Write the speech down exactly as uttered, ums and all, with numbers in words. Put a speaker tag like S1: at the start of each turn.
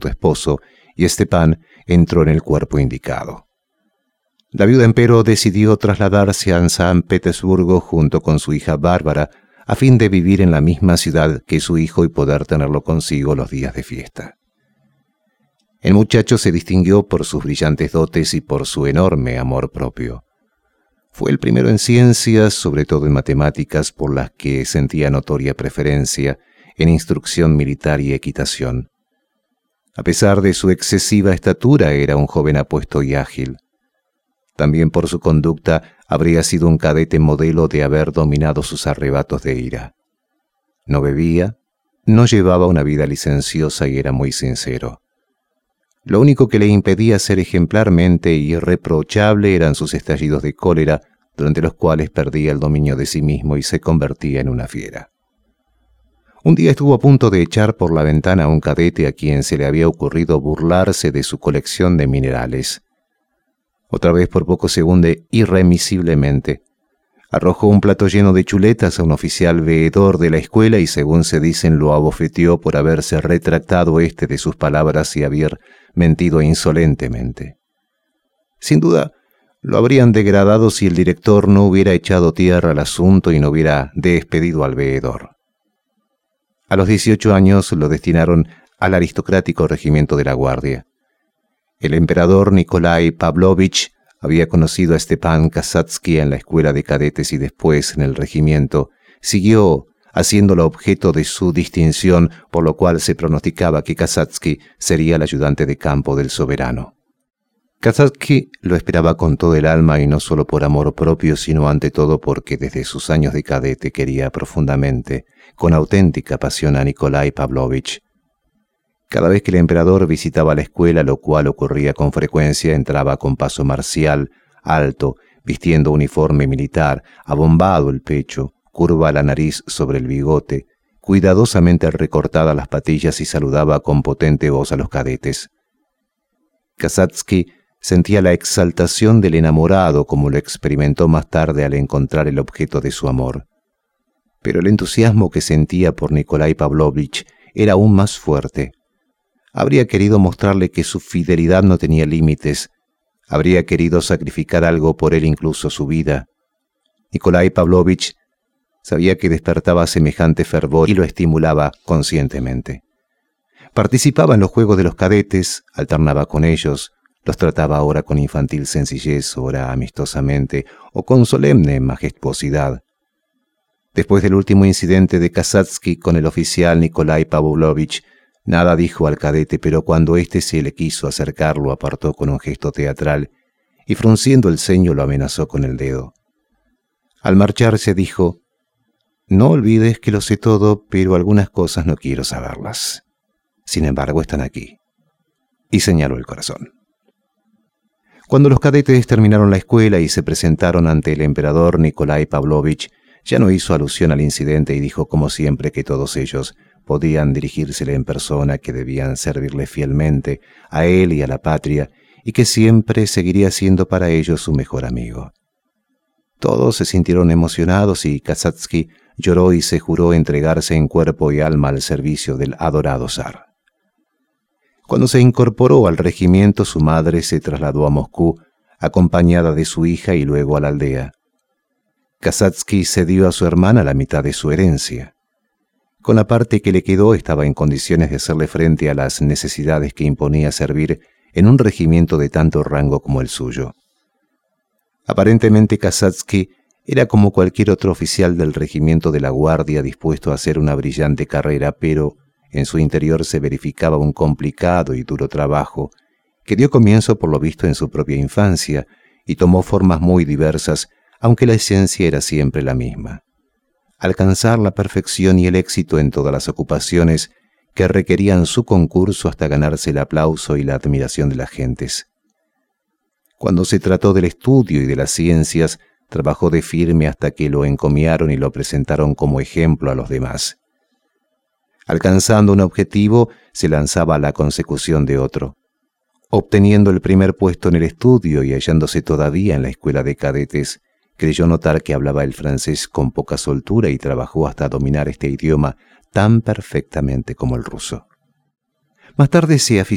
S1: su esposo, y Stepan entró en el cuerpo indicado. La viuda, empero, decidió trasladarse a San Petersburgo junto con su hija Bárbara, a fin de vivir en la misma ciudad que su hijo y poder tenerlo consigo los días de fiesta. El muchacho se distinguió por sus brillantes dotes y por su enorme amor propio. Fue el primero en ciencias, sobre todo en matemáticas, por las que sentía notoria preferencia, en instrucción militar y equitación. A pesar de su excesiva estatura, era un joven apuesto y ágil. También por su conducta habría sido un cadete modelo de haber dominado sus arrebatos de ira. No bebía, no llevaba una vida licenciosa y era muy sincero. Lo único que le impedía ser ejemplarmente irreprochable eran sus estallidos de cólera, durante los cuales perdía el dominio de sí mismo y se convertía en una fiera. Un día estuvo a punto de echar por la ventana a un cadete a quien se le había ocurrido burlarse de su colección de minerales. Otra vez por poco se hunde irremisiblemente. Arrojó un plato lleno de chuletas a un oficial veedor de la escuela y, según se dicen, lo abofeteó por haberse retractado éste de sus palabras y haber mentido insolentemente. Sin duda, lo habrían degradado si el director no hubiera echado tierra al asunto y no hubiera despedido al veedor. A los dieciocho años lo destinaron al aristocrático regimiento de la Guardia. El emperador Nikolai Pavlovich había conocido a Stepan Kasatsky en la escuela de cadetes y después en el regimiento. Siguió haciéndolo objeto de su distinción, por lo cual se pronosticaba que Kasatsky sería el ayudante de campo del soberano. Kasatsky lo esperaba con todo el alma y no solo por amor propio, sino ante todo porque desde sus años de cadete quería profundamente, con auténtica pasión, a Nikolai Pavlovich. Cada vez que el emperador visitaba la escuela, lo cual ocurría con frecuencia, entraba con paso marcial, alto, vistiendo uniforme militar, abombado el pecho, curva la nariz sobre el bigote, cuidadosamente recortadas las patillas y saludaba con potente voz a los cadetes. Kasatsky sentía la exaltación del enamorado, como lo experimentó más tarde al encontrar el objeto de su amor. Pero el entusiasmo que sentía por Nikolai Pavlovich era aún más fuerte. Habría querido mostrarle que su fidelidad no tenía límites. Habría querido sacrificar algo por él, incluso su vida. Nikolai Pavlovich sabía que despertaba semejante fervor y lo estimulaba conscientemente. Participaba en los juegos de los cadetes, alternaba con ellos, los trataba ahora con infantil sencillez, ora amistosamente o con solemne majestuosidad. Después del último incidente de Kasatsky con el oficial Nikolai Pavlovich, nada dijo al cadete, pero cuando éste se le quiso acercar, lo apartó con un gesto teatral y, frunciendo el ceño, lo amenazó con el dedo. Al marcharse dijo: «No olvides que lo sé todo, pero algunas cosas no quiero saberlas. Sin embargo, están aquí». Y señaló el corazón. Cuando los cadetes terminaron la escuela y se presentaron ante el emperador, Nikolai Pavlovich ya no hizo alusión al incidente y dijo, como siempre, que todos ellos podían dirigírsele en persona, que debían servirle fielmente a él y a la patria, y que siempre seguiría siendo para ellos su mejor amigo. Todos se sintieron emocionados y Kasatsky lloró y se juró entregarse en cuerpo y alma al servicio del adorado zar. Cuando se incorporó al regimiento, su madre se trasladó a Moscú, acompañada de su hija, y luego a la aldea. Kasatsky cedió a su hermana la mitad de su herencia. Con la parte que le quedó estaba en condiciones de hacerle frente a las necesidades que imponía servir en un regimiento de tanto rango como el suyo. Aparentemente Kasatsky era como cualquier otro oficial del regimiento de la Guardia, dispuesto a hacer una brillante carrera, pero en su interior se verificaba un complicado y duro trabajo que dio comienzo por lo visto en su propia infancia y tomó formas muy diversas, aunque la esencia era siempre la misma: alcanzar la perfección y el éxito en todas las ocupaciones que requerían su concurso hasta ganarse el aplauso y la admiración de las gentes. Cuando se trató del estudio y de las ciencias, trabajó de firme hasta que lo encomiaron y lo presentaron como ejemplo a los demás. Alcanzando un objetivo, se lanzaba a la consecución de otro. Obteniendo el primer puesto en el estudio y hallándose todavía en la escuela de cadetes, creyó notar que hablaba el francés con poca soltura y trabajó hasta dominar este idioma tan perfectamente como el ruso. Más tarde se aficionó